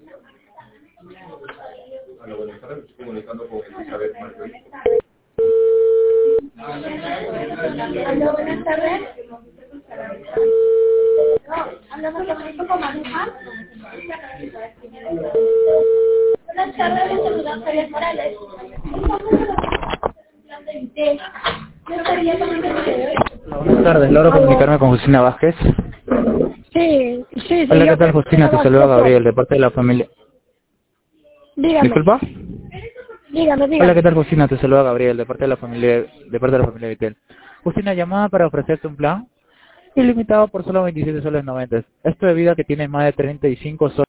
Hola, buenas tardes. Me estoy comunicando con Elizabeth Marjorie. Hola, buenas tardes. Hablamos con Manuja. Buenas tardes, les saluda Javier Morales. Yo estaría con un Hola, buenas tardes. ¿Logro comunicarme con Justina Vázquez? Sí, sí, Hola, ¿qué yo tal, Justina? Te saluda Gabriel, de parte de la familia... Dígame, ¿Disculpa? Hola, ¿qué dígame. tal, Justina? Te saluda Gabriel, de parte de la familia Vitel. Justina, llamada para ofrecerte un plan ilimitado por solo 27 soles 90. Esto debido a que tienes más de 35 soles.